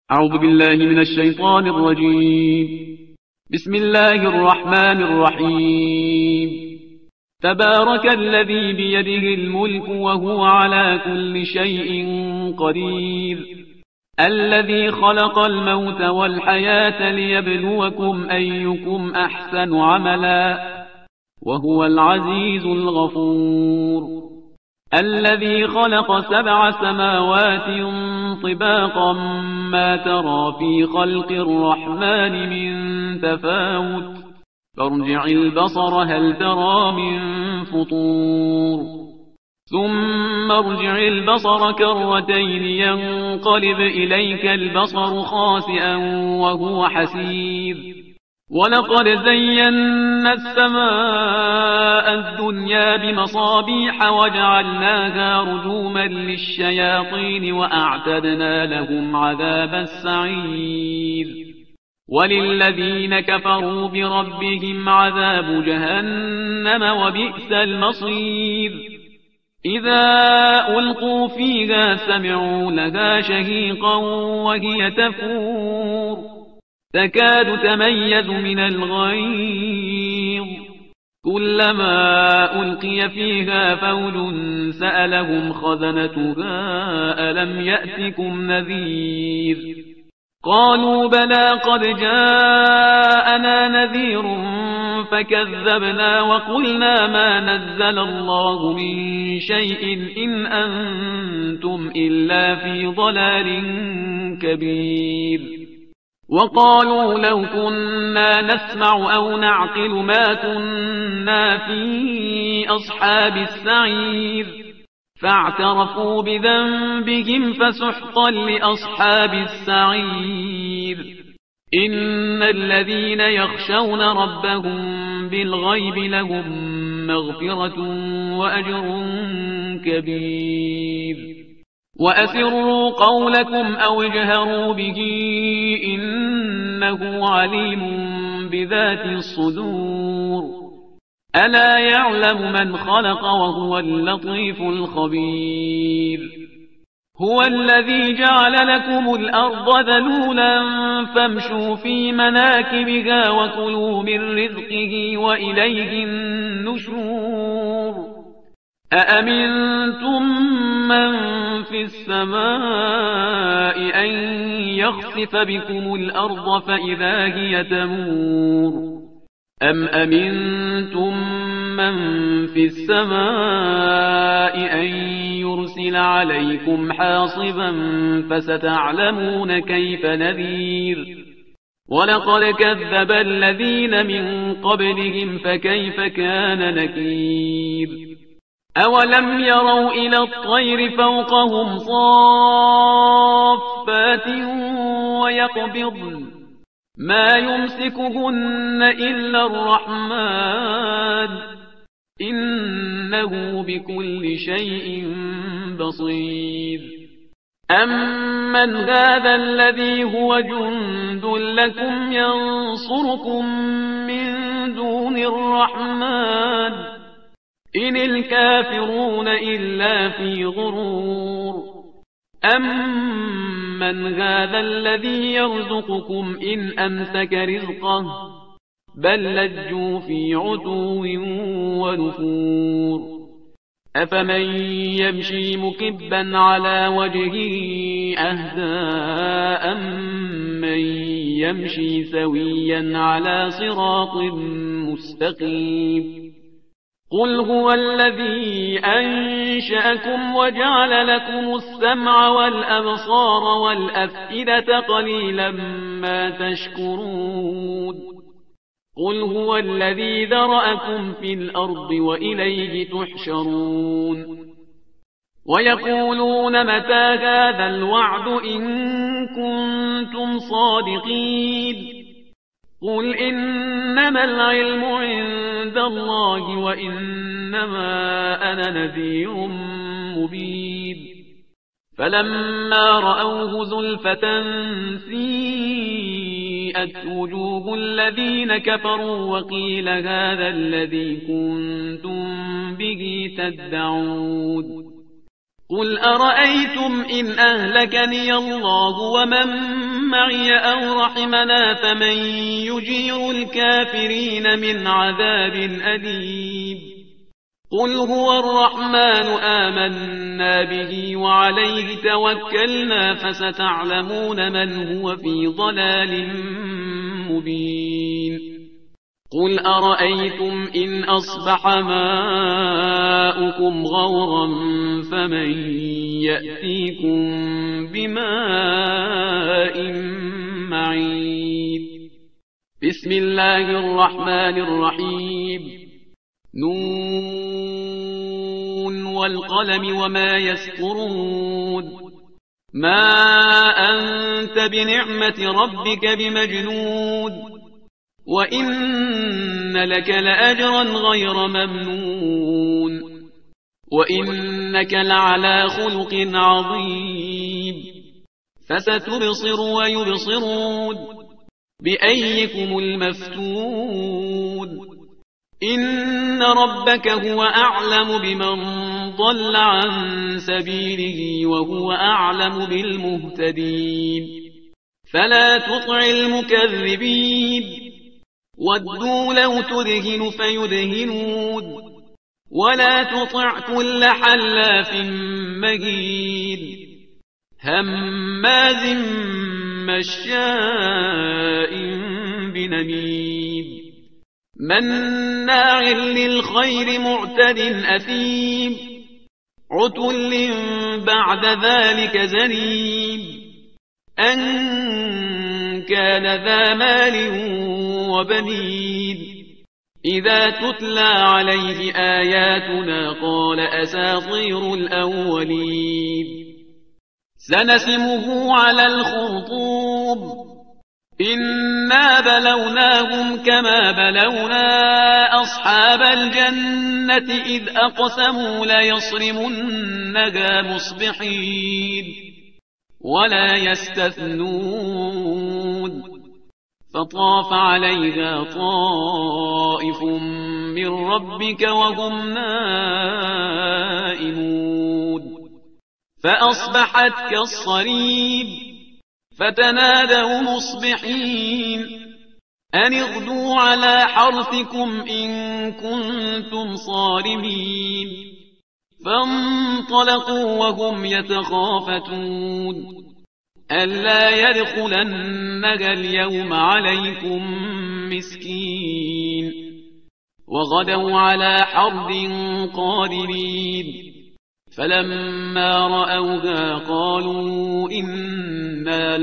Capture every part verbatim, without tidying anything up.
أعوذ بالله من الشيطان الرجيم. بسم الله الرحمن الرحيم. تبارك الذي بيده الملك وهو على كل شيء قدير، الذي خلق الموت والحياة ليبلوكم أيكم أحسن عملا، وهو العزيز الغفور. الذي خلق سبع سماوات طباقا ما ترى في خلق الرحمن من تفاوت، فارجع البصر هل ترى من فطور، ثم ارجع البصر كرتين ينقلب إليك البصر خاسئا وهو حسير. ولقد زينا السماء الدنيا بمصابيح وجعلناها رجوما للشياطين وأعتدنا لهم عذاب السعير. وللذين كفروا بربهم عذاب جهنم وبئس المصير. إذا ألقوا فيها سمعوا لها شهيقا وهي تفور، تكاد تميز من الغيظ، كلما ألقي فيها فوج سألهم خزنتها ألم يأتكم نذير؟ قالوا بلى قد جاءنا نذير فكذبنا وقلنا ما نزل الله من شيء إن أنتم إلا في ضلال كبير. وقالوا لو كنا نسمع أو نعقل ما كنا في أصحاب السعير، فاعترفوا بذنبهم فسحقا لأصحاب السعير. إن الذين يخشون ربهم بالغيب لهم مغفرة وأجر كبير. وأسروا قولكم أو اجهروا به إنه عليم بذات الصدور. ألا يعلم من خلق وهو اللطيف الخبير. هو الذي جعل لكم الأرض ذلولا فامشوا في مناكبها وكلوا من رزقه وإليه النشور. أأمنتم من في السماء أن يخسف بكم الأرض فإذا هي تمور، أم أمنتم من في السماء أن يرسل عليكم حاصبا فستعلمون كيف نذير. ولقد كذب الذين من قبلهم فكيف كان نكير. أولم يروا إلى الطير فوقهم صافات ويقبضن ما يمسكهن إلا الرحمن إنه بكل شيء بصير. أمن هذا الذي هو جند لكم ينصركم من دون الرحمن إن الكافرون إلا في غرور. أمن هذا الذي يرزقكم إن أمسك رزقه بل لجوا في عتو ونفور. أفمن يمشي مكبا على وجهه أهدى أمن يمشي سويا على صراط مستقيم. قل هو الذي أنشأكم وجعل لكم السمع والأبصار والأفئدة قليلا ما تشكرون. قل هو الذي ذرأكم في الأرض وإليه تحشرون. ويقولون متى هذا الوعد إن كنتم صادقين. قل إنما العلم عند الله وإنما أنا نذير مبين. فلما رأوه زلفة سيئت وجوه الذين كفروا وقيل هذا الذي كنتم به تدعون. قل أرأيتم إن أهلكني الله ومن معي أو رحمنا فمن يجير الكافرين من عذاب أليم قل هو الرحمن آمنا به وعليه توكلنا فستعلمون من هو في ضلال مبين قل أرأيتم إن أصبح ماؤكم غورا فمن يأتيكم بماء معين بسم الله الرحمن الرحيم نون والقلم وما يسطرون ما أنت بنعمة ربك بمجنون وإن لك لأجرا غير ممنون وإنك لعلى خلق عظيم فستبصر ويبصرون بأيكم المفتون إن ربك هو أعلم بمن ضل عن سبيله وهو أعلم بالمهتدين فلا تطع المكذبين ودوا لو تدهن فيدهنون ولا تطع كل حلاف مهين هماز مشاء بنميم مناع للخير معتد أثيم عتل بعد ذلك زنيم أن كان ذا مال وبنين إذا تتلى عليه آياتنا قال أساطير الأولين سنسمه على الخرطوم إنا بلوناهم كما بلونا أصحاب الجنة إذ أقسموا ليصرمنها مصبحين ولا يستثنون فطاف عليها طائف من ربك وهم نائمون فأصبحت كالصريم فتنادوا مصبحين أن اغدوا على حرثكم إن كنتم صارمين فانطلقوا وهم يتخافتون ألا يدخلنها اليوم عليكم مسكين وغدوا على حرد قادرين فلما رأوها قالوا إنا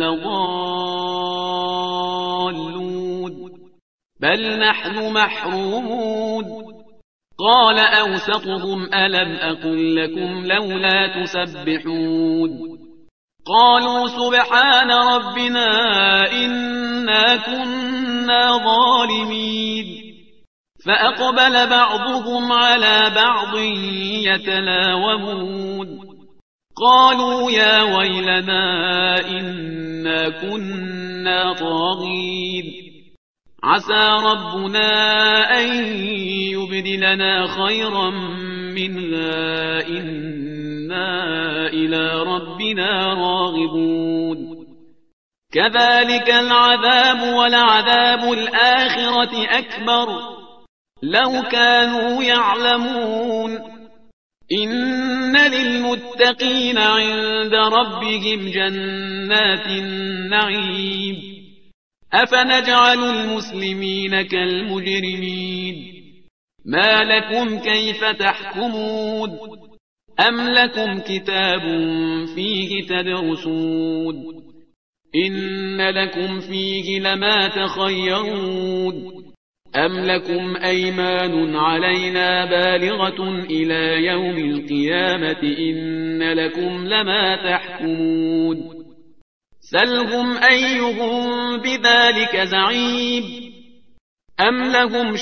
لضالون بل نحن محرومون قال أوسطهم ألم أقل لكم لولا تسبحون قالوا سبحان ربنا إنا كنا ظالمين فأقبل بعضهم على بعض يتلاومون قالوا يا ويلنا إنا كنا طاغين عسى ربنا أن يبدلنا خيرا منها إنا إلى ربنا راغبون كذلك العذاب ولعذاب الآخرة أكبر لو كانوا يعلمون إن للمتقين عند ربهم جنات النعيم أفنجعل المسلمين كالمجرمين ما لكم كيف تحكمون أم لكم كتاب فيه تدرسون إن لكم فيه لما تخيرون أم لكم أيمان علينا بالغة إلى يوم القيامة إن لكم لما تحكمون سلهم أيهم بذلك زعيم أم لهم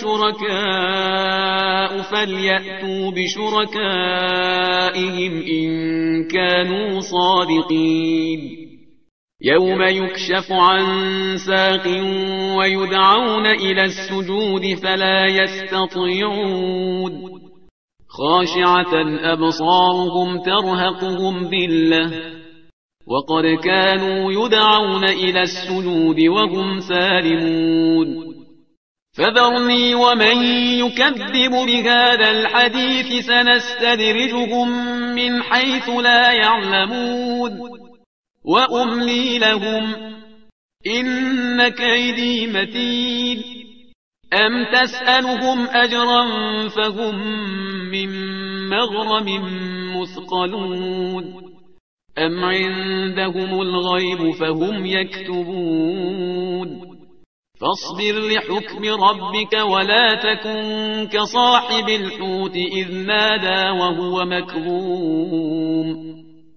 شركاء فليأتوا بشركائهم إن كانوا صادقين يوم يكشف عن ساق ويدعون إلى السجود فلا يستطيعون خاشعة أبصارهم ترهقهم ذلة وقد كانوا يدعون إلى السجود وهم سالمون فذرني ومن يكذب بهذا الحديث سنستدرجهم من حيث لا يعلمون وأملي لهم إن كيدي متين أم تسألهم أجرا فهم من مغرم مثقلون أم عندهم الغيب فهم يكتبون فاصبر لحكم ربك ولا تكن كصاحب الحوت إذ نادى وهو مكظوم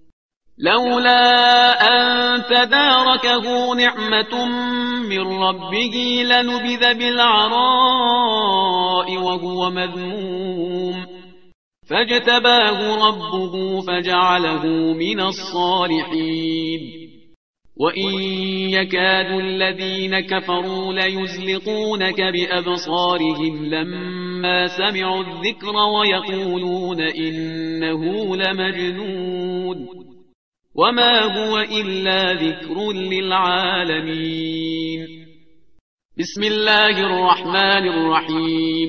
لولا أن تداركه نعمة من ربه لنبذ بالعراء وهو مذموم فاجتباه ربه فجعله من الصالحين وإن يكاد الذين كفروا ليزلقونك بأبصارهم لما سمعوا الذكر ويقولون إنه لمجنون وما هو إلا ذكر للعالمين بسم الله الرحمن الرحيم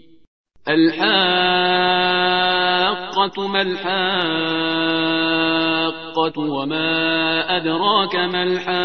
الحاقة ما الحاقة وما أدراك ما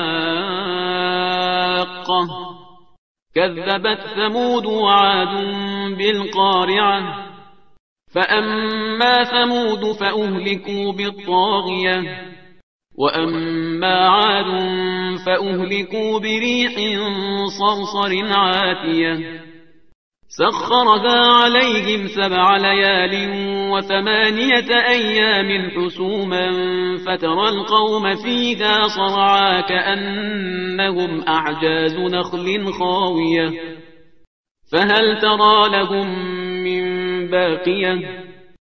الحاقة كذبت ثمود وعاد بالقارعة فأما ثمود فأهلكوا بالطاغية وأما عاد فأهلكوا بريح صرصر عاتية سخرها عليهم سبع ليال وثمانية أيام حسوما فترى القوم فيها صرعا كأنهم أعجاز نخل خاوية فهل ترى لهم من باقية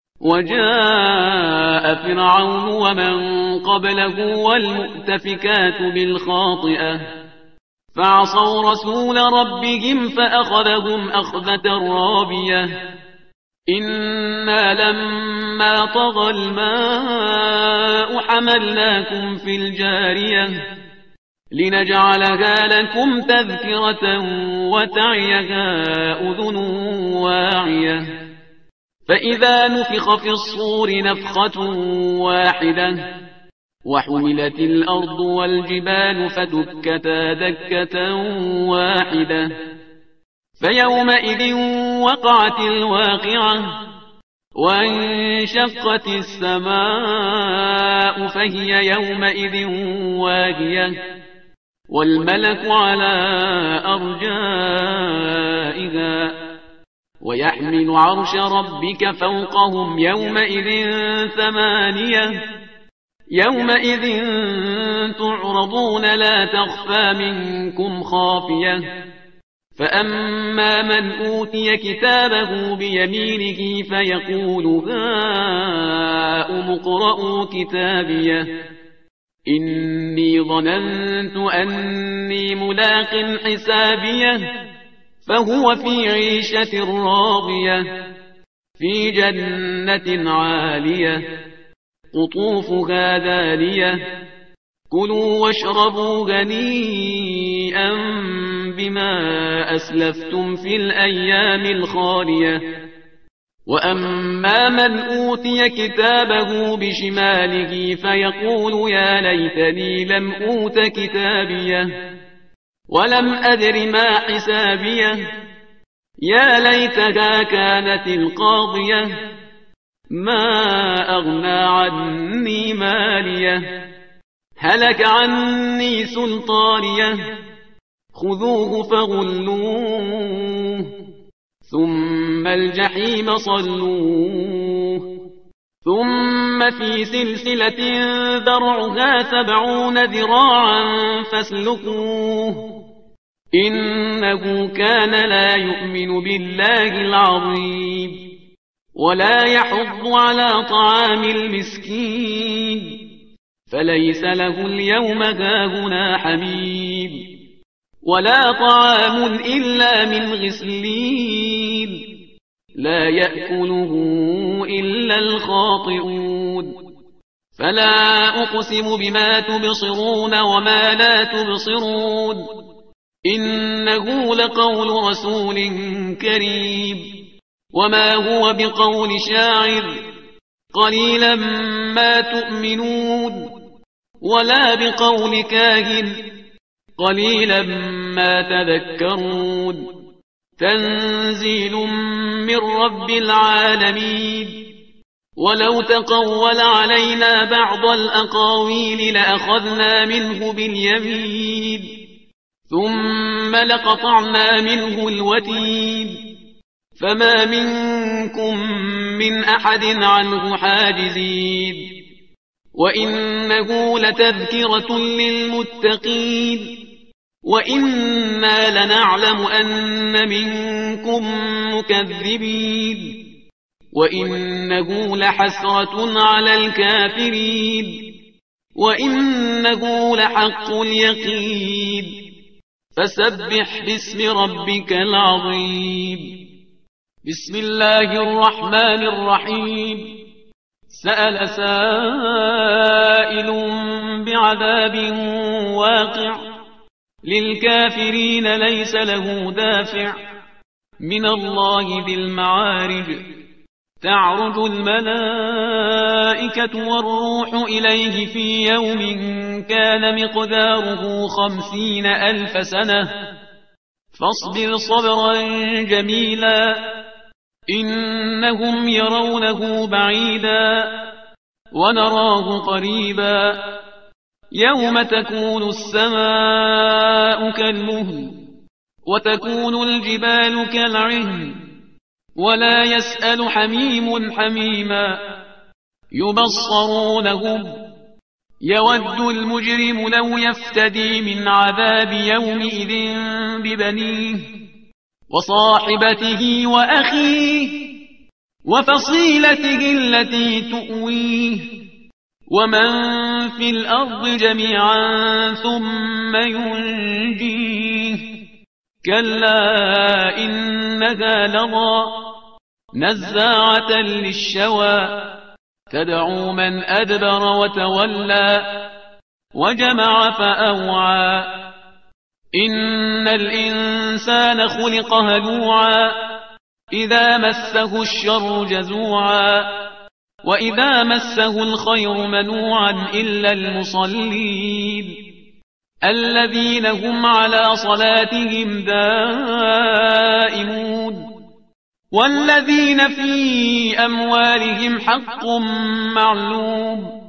وجاء فرعون ومن قبله والمؤتفكات بالخاطئة فعصوا رسول ربهم فأخذهم أخذة رابية إنا لما طغى الماء حملناكم في الجارية لنجعلها لكم تذكرة وتعيها أذن واعية فإذا نفخ في الصور نفخة واحدة وحملت الأرض والجبال فدكتا دكة واحدة فيومئذ وقعت الواقعة وانشقت السماء فهي يومئذ واهية والملك على أرجائها ويحمل عرش ربك فوقهم يومئذ ثمانية يومئذ تعرضون لا تخفى منكم خافية فأما من أوتي كتابه بيمينه فيقول هاؤم اقرءوا كتابيه إني ظننت أني ملاق حسابيه فهو في عيشة راضية في جنة عالية قطوفها دانية كلوا واشربوا هنيئا بما أسلفتم في الأيام الخالية وأما من أوتي كتابه بشماله فيقول يا ليتني لم أوت كتابيه ولم أدر ما حسابيه يا ليتها كانت القاضية ما أغنى عني ماليه هلك عني سلطانيه خذوه فغلوه ثم الجحيم صلوه ثم في سلسلة ذرعها سبعون ذراعا فاسلكوه إنه كان لا يؤمن بالله العظيم ولا يحض على طعام المسكين فليس له اليوم هاهنا حميم ولا طعام إلا من غسلين لا يأكله إلا الخاطئون فلا أقسم بما تبصرون وما لا تبصرون إنه لقول رسول كريم وما هو بقول شاعر قليلا ما تؤمنون ولا بقول كاهن قليلا ما تذكرون تنزيل من رب العالمين ولو تقول علينا بعض الأقاويل لأخذنا منه باليمين ثم لقطعنا منه الوتين فما منكم من أحد عنه حاجزين وإنه لتذكرة للمتقين وإنا لنعلم أن منكم مكذبين وإنه لحسرة على الكافرين وإنه لحق اليقين فسبح باسم ربك العظيم بسم الله الرحمن الرحيم سأل سائل بعذاب واقع للكافرين ليس له دافع من الله ذي المعارج تعرج الملائكة والروح إليه في يوم كان مقداره خمسين ألف سنة فاصبر صبرا جميلا إنهم يرونه بعيدا ونراه قريبا يوم تكون السماء كالمهل وتكون الجبال كالعهن ولا يسأل حميم حميما يبصرونهم يود المجرم لو يفتدي من عذاب يومئذ ببنيه وصاحبته وأخيه وفصيلته التي تؤويه ومن في الأرض جميعا ثم ينجيه كلا إنها لظى نزاعة للشوى تدعو من أدبر وتولى وجمع فأوعى إن الإنسان خلق هلوعا إذا مسه الشر جزوعا وإذا مسه الخير منوعا إلا المصلين الذين هم على صلاتهم دائمون والذين في أموالهم حق معلوم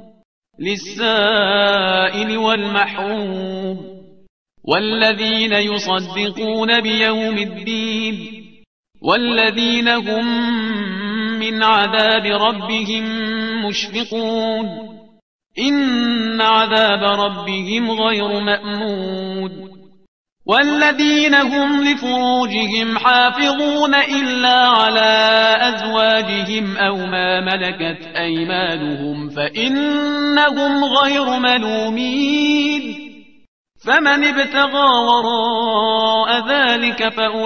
للسائل والمحروم والذين يصدقون بيوم الدين والذين هم من عذاب ربهم مشفقون إن عذاب ربهم غير مأمون والذين هم لفروجهم حافظون إلا على أزواجهم أو ما ملكت أيمانهم فإنهم غير ملومين فمن ابتغى وراء ذلك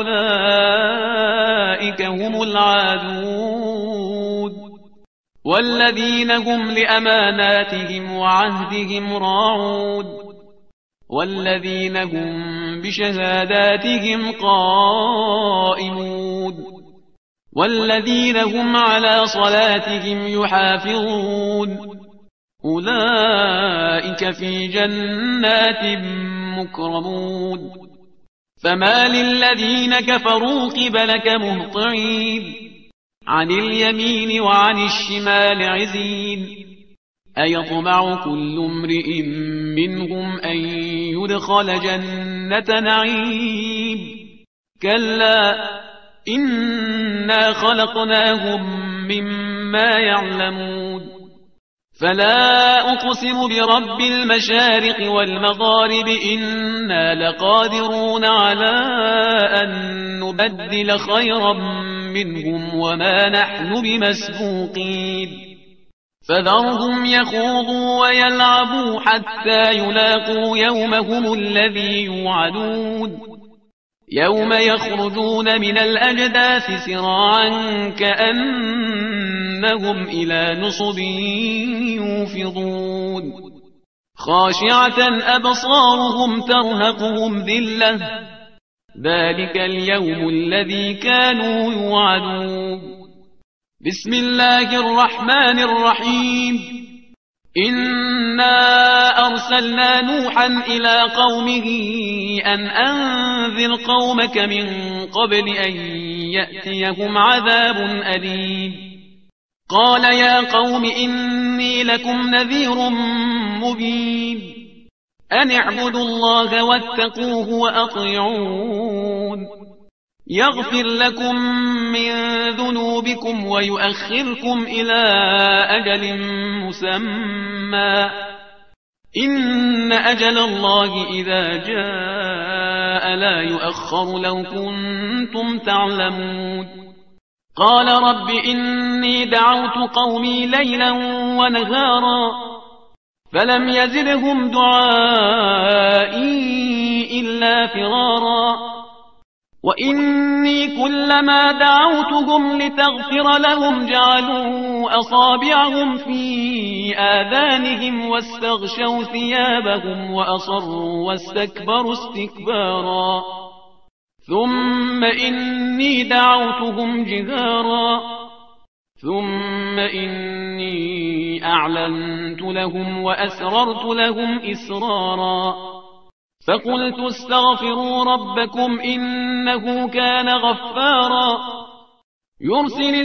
فأولئك هم العادون والذين هم لأماناتهم وعهدهم راعون والذين هم بشهاداتهم قائمون والذين هم على صلاتهم يحافظون أولئك في جنات مكرمون فما للذين كفروا قبلك مهطعين عن اليمين وعن الشمال عزين أيطمع كل امرئ منهم أن يدخل جنة نعيم كلا إنا خلقناهم مما يعلمون فلا أقسم برب المشارق والمغارب إنا لقادرون على أن نبدل خيرا منهم وما نحن بمسبوقين فذرهم يخوضوا ويلعبوا حتى يلاقوا يومهم الذي يوعدون يوم يخرجون من الأجداث سراعا كأنهم إلى نصب يوفضون خاشعة أبصارهم ترهقهم ذلة ذلك اليوم الذي كانوا يوعدون. بسم الله الرحمن الرحيم. إنا أرسلنا نوحا إلى قومه أن أنذر قومك من قبل أن يأتيهم عذاب أليم. قال يا قوم إني لكم نذير مبين أن اعبدوا الله واتقوه وأطيعون يغفر لكم من ذنوبكم ويؤخركم إلى أجل مسمى إن أجل الله إذا جاء لا يؤخر لو كنتم تعلمون. قال رب إني دعوت قومي ليلا ونهارا فلم يزدهم دعائي إلا فرارا وإني كلما دعوتهم لتغفر لهم جعلوا أصابعهم في آذانهم واستغشوا ثيابهم وأصروا واستكبروا استكبارا ثم إني دعوتهم جهارا ثم إني أعلنت لهم وأسررت لهم إسرارا فقلت استغفروا ربكم إنه كان غفارا يرسل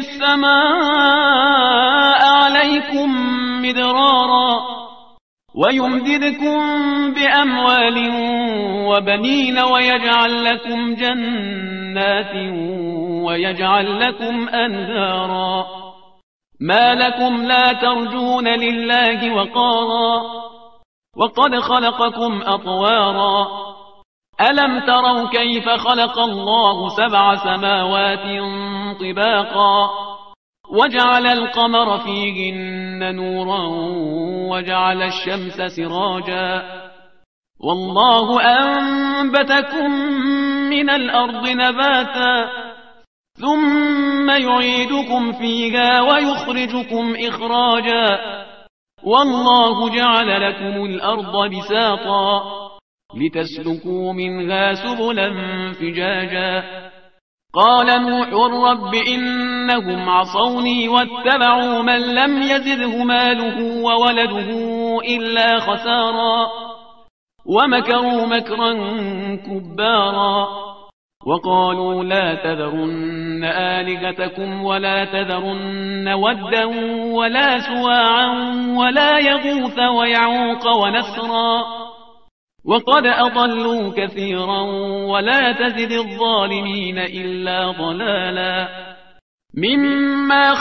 السماء عليكم مدرارا ويمددكم بأموال وبنين ويجعل لكم جنات ويجعل لكم أنهارا ما لكم لا ترجون لله وقارا وقد خلقكم أطوارا ألم تروا كيف خلق الله سبع سماوات طباقا وجعل القمر فيهن نورا وجعل الشمس سراجا والله أنبتكم من الأرض نباتا ثم يعيدكم فيها ويخرجكم إخراجا والله جعل لكم الأرض بساطا لتسلكوا منها سبلا فجاجا. قال نوح رب إنهم عصوني واتبعوا من لم يزده ماله وولده إلا خسارا ومكروا مكرا كبارا وقالوا لا تذرن آلهتكم ولا تذرن ودا ولا سواعا ولا يغوث ويعوق ونسرا وقد أضلوا كثيرا ولا تزد الظالمين إلا ضلالا مما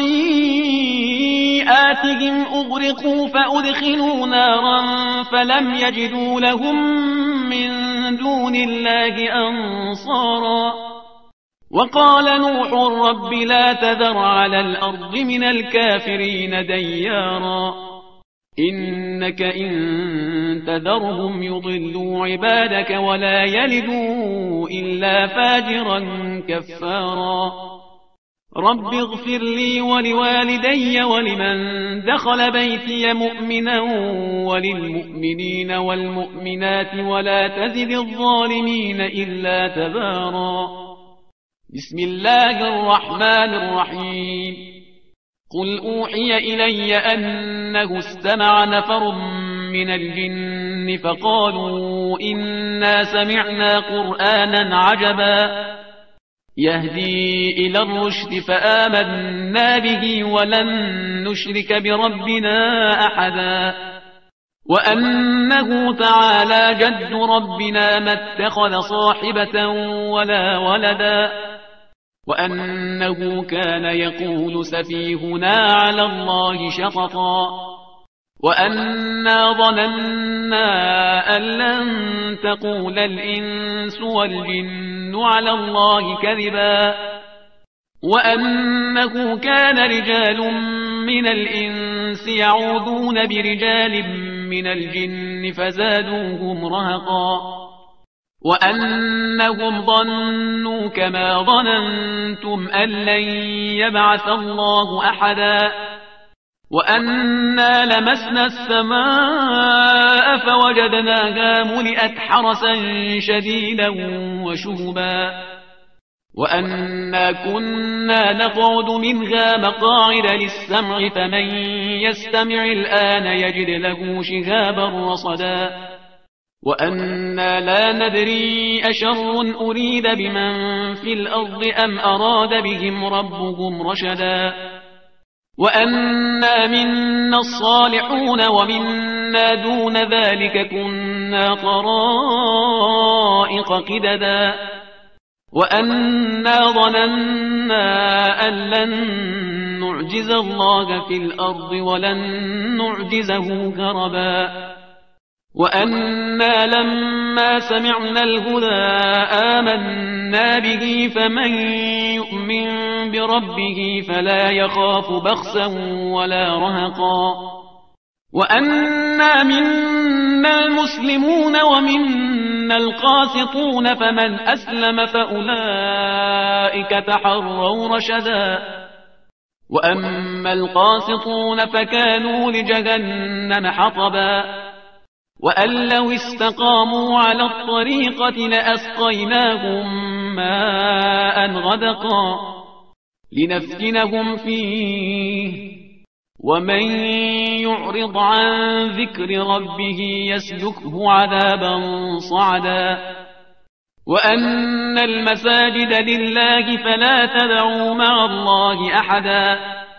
خطيئاتهم أغرقوا فأدخلوا نارا فلم يجدوا لهم من دون الله أنصارا وقال نوح رب لا تذر على الأرض من الكافرين ديارا إنك إن تذرهم يضلوا عبادك ولا يلدوا إلا فاجرا كفارا رب اغفر لي ولوالدي ولمن دخل بيتي مؤمنا وللمؤمنين والمؤمنات ولا تزد الظالمين إلا تبارا. بسم الله الرحمن الرحيم. قل أوحي إلي أنه استمع نفر من الجن فقالوا إنا سمعنا قرآنا عجبا يهدي إلى الرشد فآمنا به ولن نشرك بربنا أحدا وأنه تعالى جد ربنا ما اتخذ صاحبة ولا ولدا وأنه كان يقول سفيهنا على الله شططا وأنا ظننا أن لن تقول الإنس والجن على الله كذبا وأنه كان رجال من الإنس يعوذون برجال من الجن فزادوهم رهقا وأنهم ظنوا كما ظننتم أن لن يبعث الله أحدا وأنا لمسنا السماء فوجدناها ملئت حرسا شديدا وشهبا وأنا كنا نقعد منها مقاعد للسمع فمن يستمع الآن يجد له شهابا رصدا وأنا لا ندري أشر أريد بمن في الأرض أم أراد بهم ربهم رشدا وأنا منا الصالحون ومنا دون ذلك كنا طرائق قددا وأنا ظننا أن لن نعجز الله في الأرض ولن نعجزه هربا وأنا لما سمعنا الهدى آمنا به فمن يؤمن بربه فلا يخاف بخسا ولا رهقا وأنا منا المسلمون ومنا القاسطون فمن أسلم فأولئك تحروا رشدا وأما القاسطون فكانوا لجهنم حطبا وأن لو استقاموا على الطريقة لأسقيناهم ماء غدقا لنفتنهم فيه ومن يعرض عن ذكر ربه يسلكه عذابا صعدا وأن المساجد لله فلا تدعوا مع الله أحدا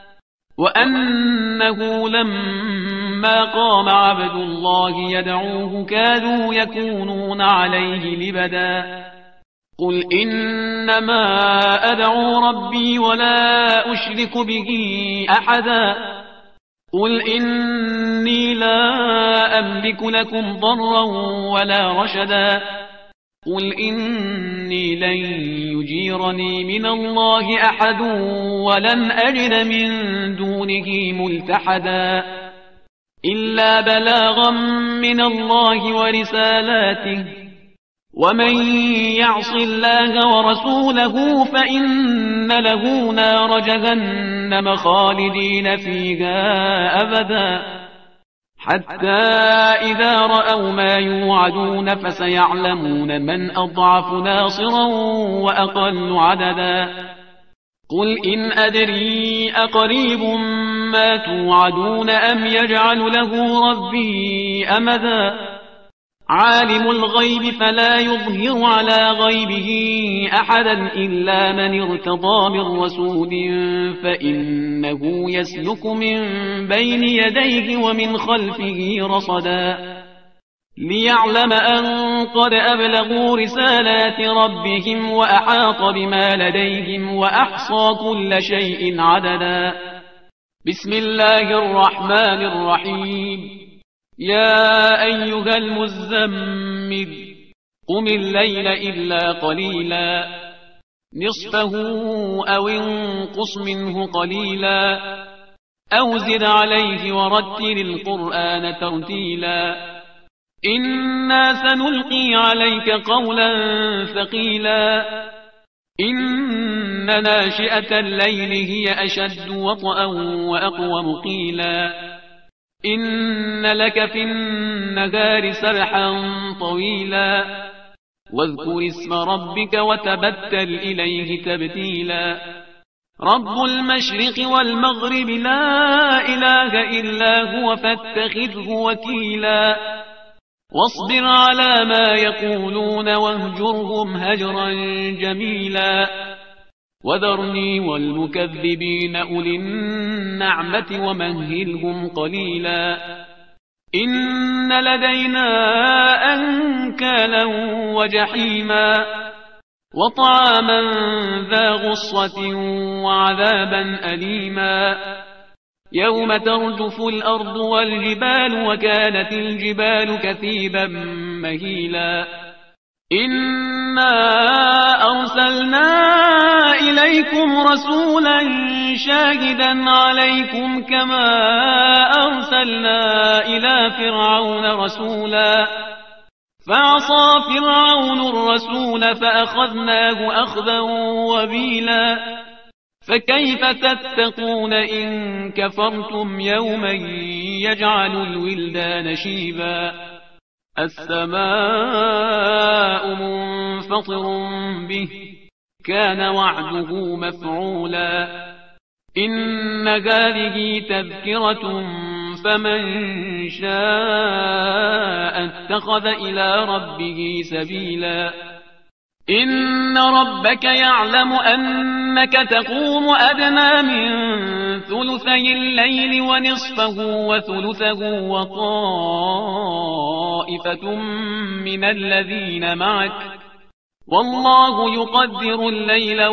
وأنه لما قام عبد الله يدعوه كادوا يكونون عليه لبدا قل إنما أدعو ربي ولا أشرك به أحدا قل إني لا أملك لكم ضرا ولا رشدا قل إني لن يجيرني من الله أحد ولن أجد من دونه ملتحدا إلا بلاغا من الله ورسالاته ومن يعص الله ورسوله فإن له نار جهنم خالدين فيها أبدا حتى إذا رأوا ما يوعدون فسيعلمون من أضعف ناصرا وأقل عددا قل إن أدري أقريب ما توعدون أم يجعل له ربي أمدا عالم الغيب فلا يظهر على غيبه أحدا إلا من ارتضى من رسول فإنه يسلك من بين يديه ومن خلفه رصدا ليعلم أن قد أبلغوا رسالات ربهم وأحاط بما لديهم وأحصى كل شيء عددا بسم الله الرحمن الرحيم يا أيها المزمل قم الليل إلا قليلا نصفه أو انقص منه قليلا أو زد عليه ورتل القرآن ترتيلا إنا سنلقي عليك قولا ثقيلا إن ناشئة الليل هي أشد وطئا وأقوم قيلا إن لك في النهار سبحا طويلا واذكر اسم ربك وتبتل إليه تبتيلا رب المشرق والمغرب لا إله إلا هو فاتخذه وكيلا واصبر على ما يقولون واهجرهم هجرا جميلا وذرني والمكذبين أولي النعمة ومهلهم قليلا إن لدينا أنكالا وجحيما وطعاما ذا غصة وعذابا أليما يوم ترجف الأرض والجبال وكانت الجبال كثيبا مهيلا إنا أرسلنا إليكم رسولا شاهدا عليكم كما أرسلنا إلى فرعون رسولا فعصى فرعون الرسول فأخذناه أخذا وبيلا فكيف تتقون إن كفرتم يوما يجعل الولدان شيبا السماء منفطر به كان وعده مفعولا إن هذه تذكرة فمن شاء اتخذ إلى ربه سبيلا إن ربك يعلم أنك تقوم أدنى من ثلثي الليل ونصفه وثلثه وطائفة من الذين معك والله يقدر الليل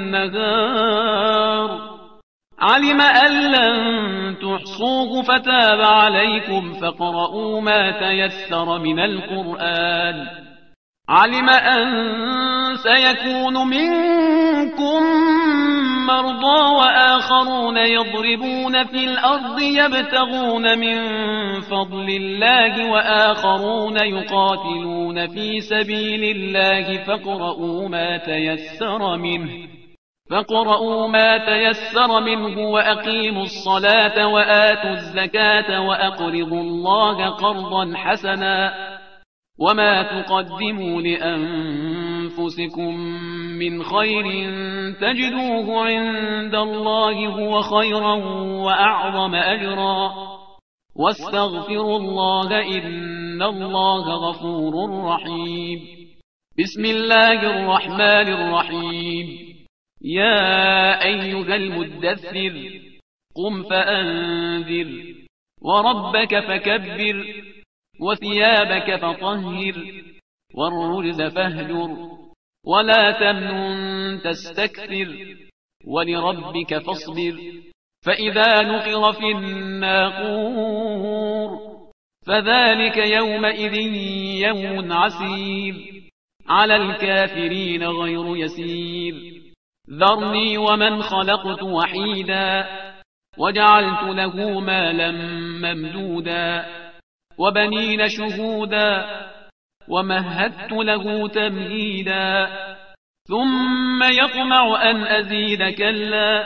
والنهار علم أن لن تحصوه فتاب عليكم فاقرؤوا ما تيسر من القرآن علم أن سيكون منكم مرضى وآخرون يضربون في الأرض يبتغون من فضل الله وآخرون يقاتلون في سبيل الله فاقرؤوا ما تيسر منه فاقرؤوا ما تيسر منه وأقيموا الصلاة وآتوا الزكاة وأقرضوا الله قرضا حسنا وما تقدموا لأنفسكم من خير تجدوه عند الله هو خيرا وأعظم أجرا واستغفروا الله إن الله غفور رحيم بسم الله الرحمن الرحيم يا أيها المدثر قم فأنذر وربك فكبر وثيابك فطهر والرجز فاهجر ولا تمنن تستكثر ولربك فاصبر فإذا نقر في الناقور فذلك يومئذ يوم عسير على الكافرين غير يسير ذرني ومن خلقت وحيدا وجعلت له مالا ممدودا وبنين شهودا ومهدت له تمهيدا ثم يطمع أن أزيد كلا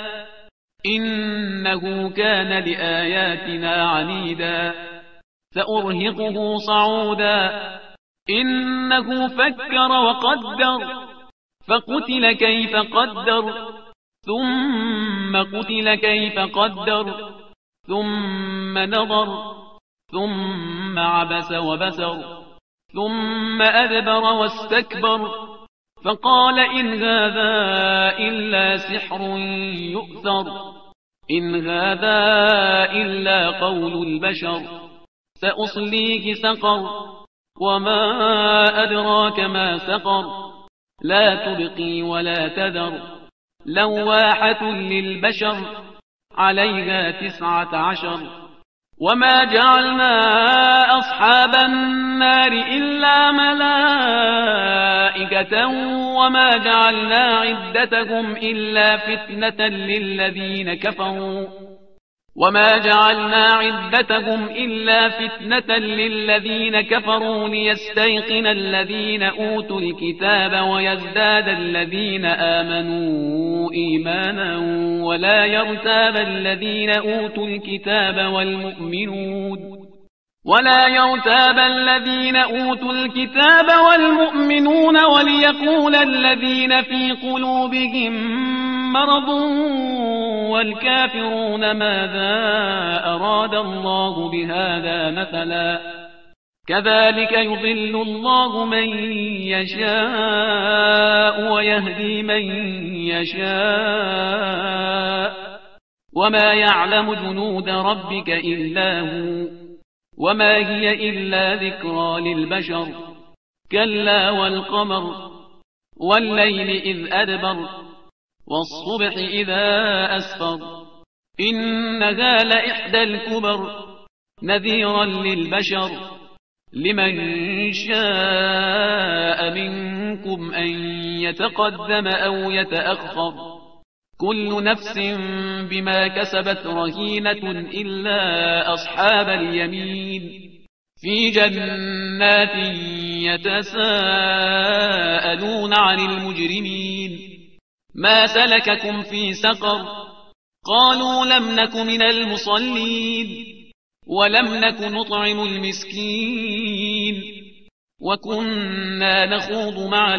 إنه كان لآياتنا عنيدا سأرهقه صعودا إنه فكر وقدر فقتل كيف قدر ثم قتل كيف قدر ثم نظر ثم عبس وبسر ثم أدبر واستكبر فقال إن هذا إلا سحر يؤثر إن هذا إلا قول البشر سأصليه سقر وما أدراك ما سقر لا تبقي ولا تذر لواحة للبشر عليها تسعة عشر وما جعلنا أصحاب النار إلا ملائكة وما جعلنا عدتهم إلا فتنة للذين كفروا وما جعلنا عدتهم إلا فتنة للذين كفروا ليستيقن الذين أوتوا الكتاب ويزداد الذين آمنوا إيمانا ولا يرتاب الذين أوتوا الكتاب والمؤمنون ولا يرتاب الذين أوتوا الكتاب والمؤمنون وليقول الذين في قلوبهم مرض والكافرون ماذا أراد الله بهذا مثلا كذلك يضل الله من يشاء ويهدي من يشاء وما يعلم جنود ربك إلا هو وما هي إلا ذكرى للبشر كلا والقمر والليل إذ أدبر والصبح إذا أسفر إنها لإحدى الكبر نذيرا للبشر لمن شاء منكم أن يتقدم أو يتأخر كل نفس بما كسبت رهينة إلا أصحاب اليمين في جنات يتساءلون عن المجرمين ما سلككم في سقر قالوا لم نك من المصلين ولم نك نطعم المسكين وكنا نخوض مع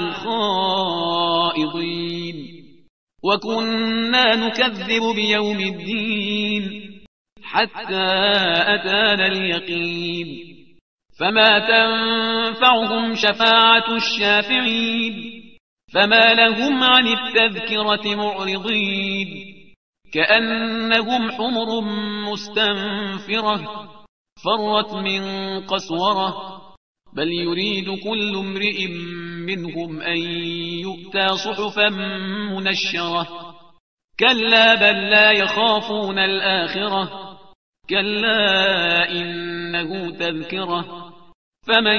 الخائضين وكنا نكذب بيوم الدين حتى أتانا اليقين فما تنفعهم شفاعة الشافعين فما لهم عن التذكرة معرضين كأنهم حمر مستنفرة فرت من قسورة بل يريد كل امرئ منهم أن يؤتى صحفا منشرة كلا بل لا يخافون الآخرة كلا إنه تذكرة فمن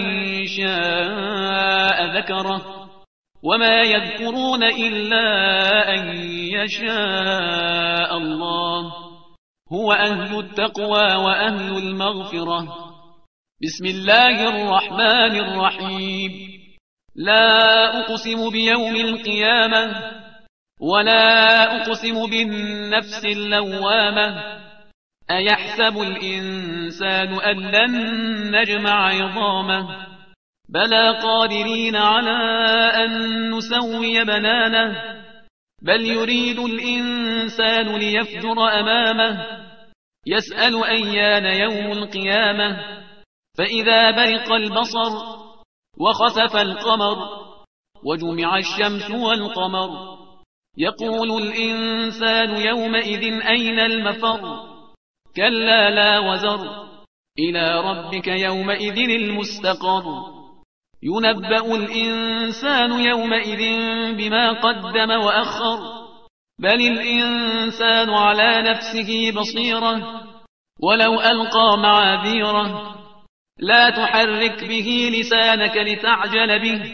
شاء ذكره وما يذكرون إلا أن يشاء الله هو أهل التقوى وأهل المغفرة بسم الله الرحمن الرحيم لا أقسم بيوم القيامة ولا أقسم بالنفس اللوامة أيحسب الإنسان أن لن نجمع عظامه بلى قادرين على أن نسوي بنانه بل يريد الإنسان ليفجر أمامه يسأل أيان يوم القيامة فإذا برق البصر وخسف القمر وجمع الشمس والقمر يقول الإنسان يومئذ أين المفر كلا لا وزر إلى ربك يومئذ المستقر ينبأ الإنسان يومئذ بما قدم وأخر بل الإنسان على نفسه بصيرة ولو ألقى معاذيره لا تحرك به لسانك لتعجل به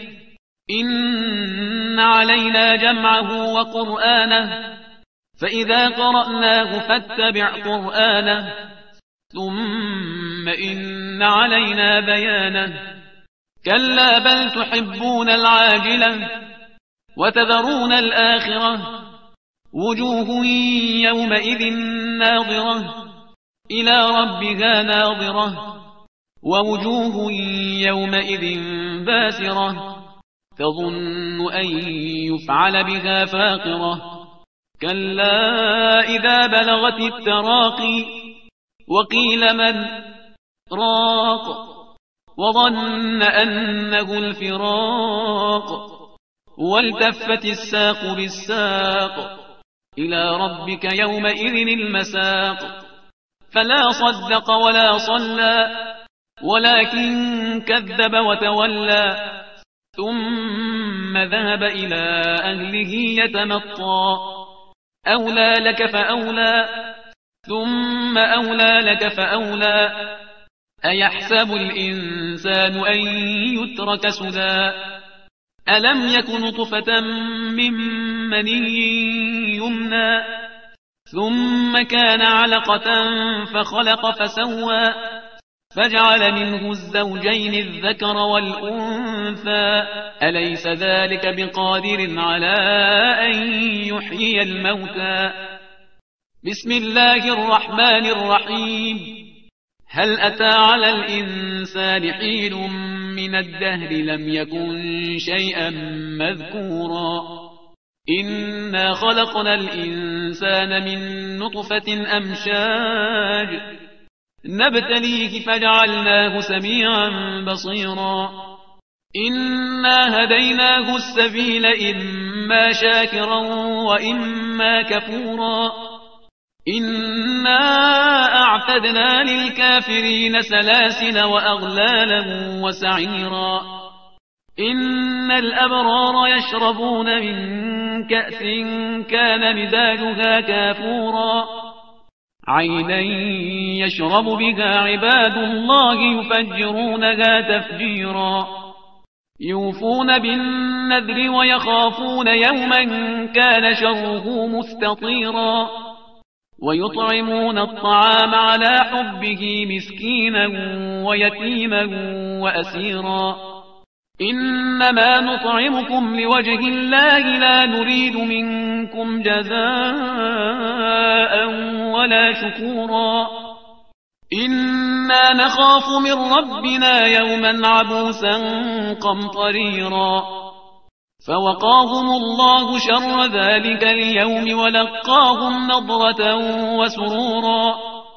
إن علينا جمعه وقرآنه فإذا قرأناه فاتبع قرآنه ثم إن علينا بيانه كلا بل تحبون العاجلة وتذرون الآخرة وجوه يومئذ ناظرة إلى ربها ناظرة ووجوه يومئذ باسرة تظن أن يفعل بها فاقرة كلا إذا بلغت التراقي وقيل من راق وظن أنه الفراق والتفت الساق بالساق إلى ربك يومئذ المساق فلا صدق ولا صلى ولكن كذب وتولى ثم ذهب إلى أهله يتمطى أولى لك فأولى ثم أولى لك فأولى أيحسب الإنسان أن يترك سدى ألم يكن نطفة من مني يمنى ثم كان علقة فخلق فسوى فجعل منه الزوجين الذكر والأنثى أليس ذلك بقادر على أن يحيي الموتى بسم الله الرحمن الرحيم هل أتى على الإنسان حين من الدهر لم يكن شيئا مذكورا إنا خلقنا الإنسان من نطفة أمشاج نبتليه فجعلناه سميعا بصيرا إنا هديناه السبيل إما شاكرا وإما كفورا إنا أعتدنا للكافرين سلاسل وأغلالا وسعيرا إن الأبرار يشربون من كأس كان مزاجها كافورا عينا يشرب بها عباد الله يفجرونها تفجيرا يوفون بالنذر ويخافون يوما كان شره مستطيرا ويطعمون الطعام على حبه مسكينا ويتيما وأسيرا إنما نطعمكم لوجه الله لا نريد منكم جزاء ولا شكورا إنا نخاف من ربنا يوما عبوسا قمطريرا فوقاهم الله شر ذلك اليوم ولقاهم نضرة وسرورا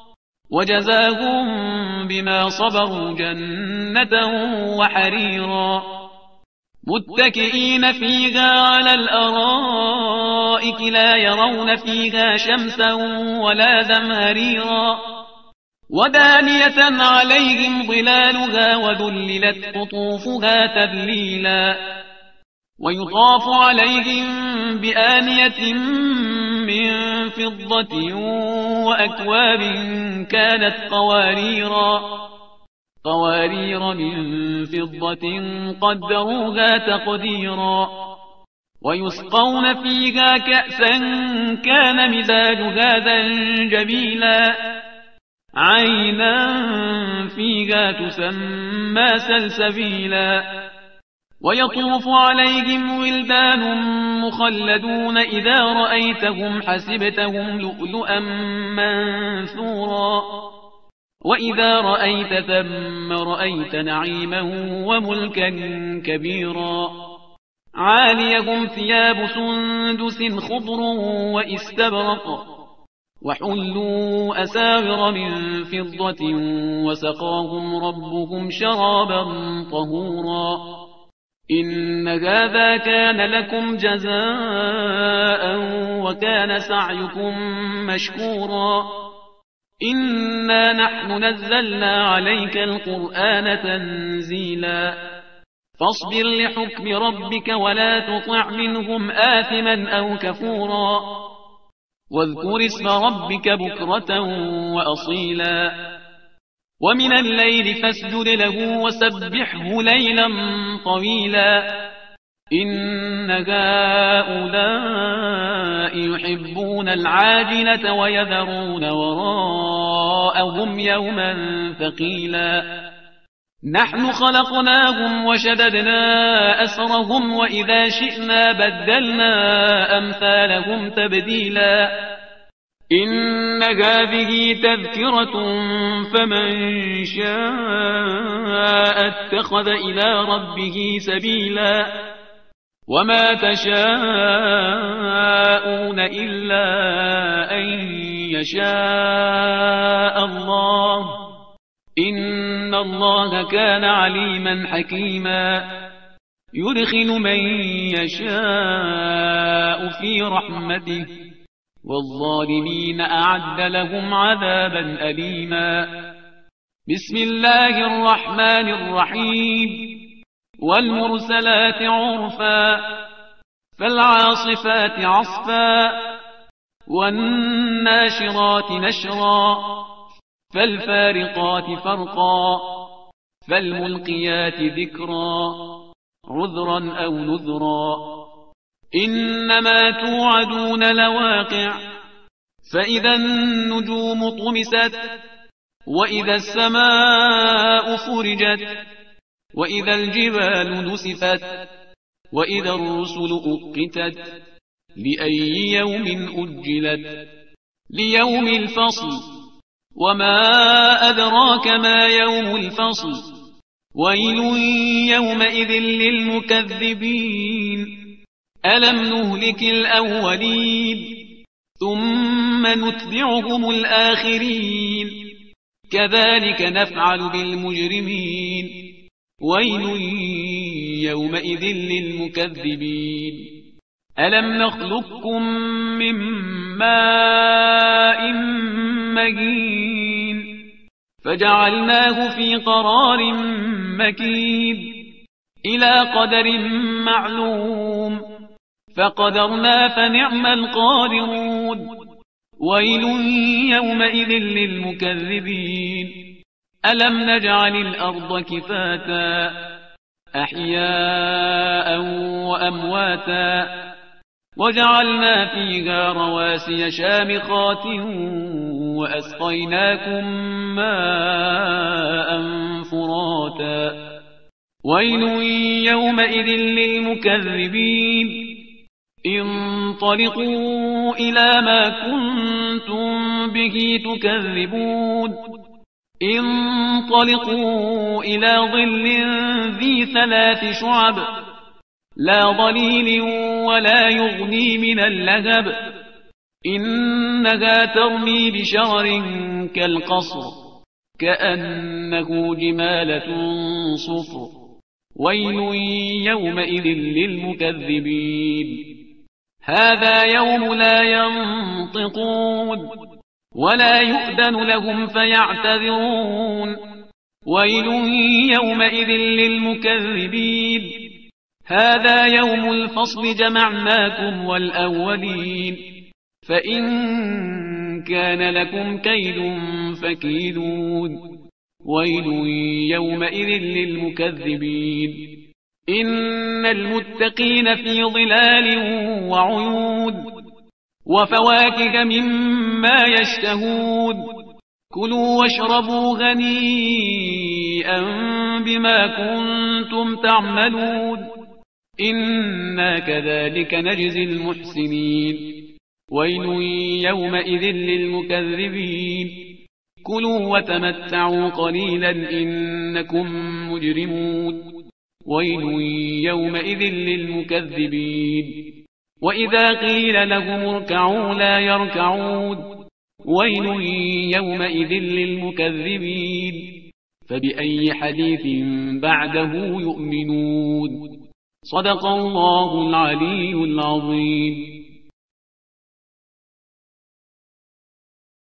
وجزاهم بما صبروا جنة وحريرا متكئين فيها على الأرائك لا يرون فيها شمسا ولا زمهريرا ودانية عليهم ظلالها وذللت قطوفها تذليلا ويطاف عليهم بآنية من فضة وأكواب كانت قواريرا قوارير من فضة قدروها تقديرا ويسقون فيها كأسا كان مزاجها زنجبيلا عينا فيها تسمى سلسبيلا ويطوف عليهم ولدان مخلدون إذا رأيتهم حسبتهم لؤلؤا منثورا وإذا رأيت ثم رأيت نعيما وملكا كبيرا عاليهم ثياب سندس خضر وإستبرق وحلوا أساور من فضة وسقاهم ربهم شرابا طهورا إن هذا كان لكم جزاء وكان سعيكم مشكورا إنا نحن نزلنا عليك القرآن تنزيلا فاصبر لحكم ربك ولا تطع منهم آثما أو كفورا واذكر اسم ربك بكرة وأصيلا ومن الليل فاسجد له وسبحه ليلا طويلا إن هؤلاء يحبون العاجلة ويذرون وراءهم يوما ثقيلا نحن خلقناهم وشددنا أسرهم وإذا شئنا بدلنا أمثالهم تبديلا إن هذه تذكرة فمن شاء اتخذ إلى ربه سبيلا وما تشاءون إلا أن يشاء الله إن الله كان عليما حكيما يدخل من يشاء في رحمته والظالمين أعد لهم عذابا أليما بسم الله الرحمن الرحيم والمرسلات عرفا فالعاصفات عصفا والناشرات نشرا فالفارقات فرقا فالملقيات ذكرا عذرا أو نذرا إنما توعدون لواقع فإذا النجوم طمست وإذا السماء فرجت وإذا الجبال نسفت وإذا الرسل أقتت لأي يوم أجلت ليوم الفصل وما أدراك ما يوم الفصل ويل يومئذ للمكذبين ألم نهلك الأولين ثم نتبعهم الآخرين كذلك نفعل بالمجرمين ويل يومئذ للمكذبين ألم نخلقكم من ماء مهين فجعلناه في قرار مكين إلى قدر معلوم فقدرنا فنعم القادرون ويل يومئذ للمكذبين ألم نجعل الأرض كفاتا أحياء وأمواتا وجعلنا فيها رواسي شامخات وأسقيناكم ماء فراتا ويل يومئذ للمكذبين انطلقوا إلى ما كنتم به تكذبون انطلقوا إلى ظل ذي ثلاث شعب لا ظليل ولا يغني من اللهب إنها ترمي بشرر كالقصر كأنه جمالة صفر ويل يومئذ للمكذبين هذا يوم لا ينطقون ولا يؤذن لهم فيعتذرون ويل يومئذ للمكذبين هذا يوم الفصل جمعناكم والأولين فإن كان لكم كيد فكيدون ويل يومئذ للمكذبين إن المتقين في ظلال وعيون وفواكه مما يشتهون كلوا واشربوا هنيئا بما كنتم تعملون إنا كذلك نجزي المحسنين ويل يومئذ للمكذبين كلوا وتمتعوا قليلا إنكم مجرمون ويل يومئذ للمكذبين وإذا قيل لهم اركعوا لا يركعون ويل يومئذ للمكذبين فبأي حديث بعده يؤمنون صدق الله العلي العظيم.